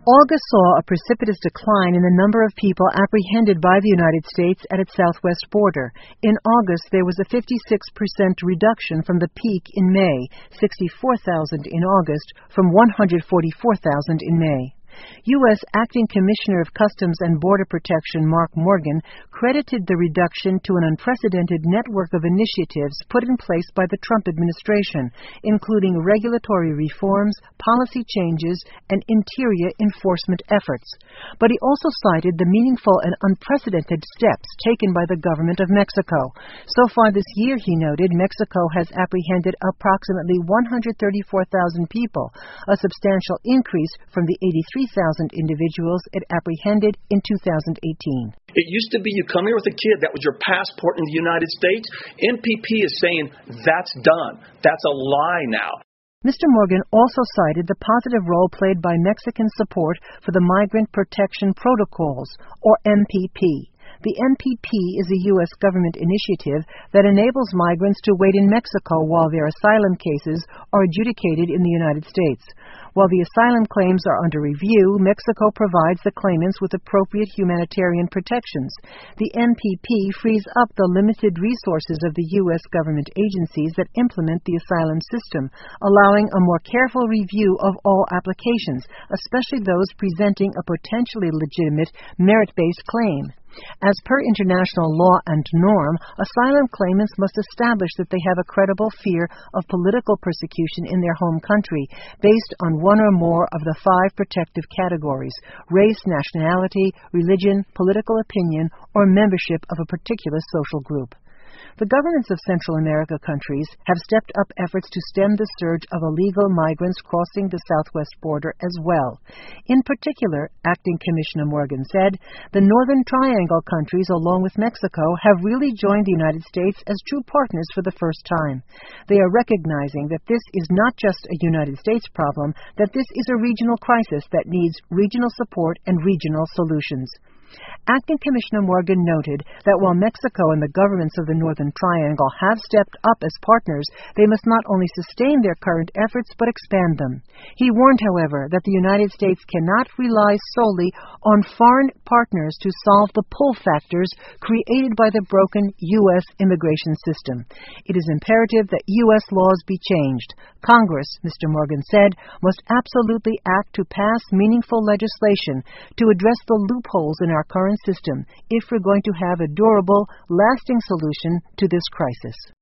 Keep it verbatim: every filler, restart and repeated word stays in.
August saw a precipitous decline in the number of people apprehended by the United States at its southwest border. In August, there was a fifty-six percent reduction from the peak in May, sixty-four thousand in August, from one hundred forty-four thousand in May. U S Acting Commissioner of Customs and Border Protection Mark Morgan credited the reduction to an unprecedented network of initiatives put in place by the Trump administration, including regulatory reforms, policy changes, and interior enforcement efforts. But he also cited the meaningful and unprecedented steps taken by the government of Mexico. So far this year, he noted, Mexico has apprehended approximately one hundred thirty-four thousand people, a substantial increase from the eighty-three thousand individuals it apprehended in two thousand eighteen. It used to be you come here with a kid, that was your passport in the United States. N P P is saying that's done. That's a lie now. Mister Morgan also cited the positive role played by Mexican support for the Migrant Protection Protocols, or M P P. The M P P is a U S government initiative that enables migrants to wait in Mexico while their asylum cases are adjudicated in the United States. While the asylum claims are under review, Mexico provides the claimants with appropriate humanitarian protections. The M P P frees up the limited resources of the U S government agencies that implement the asylum system, allowing a more careful review of all applications, especially those presenting a potentially legitimate merit-based claim. As per international law and norm, asylum claimants must establish that they have a credible fear of political persecution in their home country, based on one or more of the five protective categories: race, nationality, religion, political opinion, or membership of a particular social group. The governments of Central America countries have stepped up efforts to stem the surge of illegal migrants crossing the southwest border as well. In particular, Acting Commissioner Morgan said, the Northern Triangle countries, along with Mexico, have really joined the United States as true partners for the first time. They are recognizing that this is not just a United States problem, that this is a regional crisis that needs regional support and regional solutions. Acting Commissioner Morgan noted that while Mexico and the governments of the Northern Triangle have stepped up as partners, they must not only sustain their current efforts but expand them. He warned, however, that the United States cannot rely solely on foreign partners to solve the pull factors created by the broken U S immigration system. It is imperative that U S laws be changed. Congress, Mister Morgan said, must absolutely act to pass meaningful legislation to address the loopholes in our current system if we're going to have a durable, lasting solution to this crisis.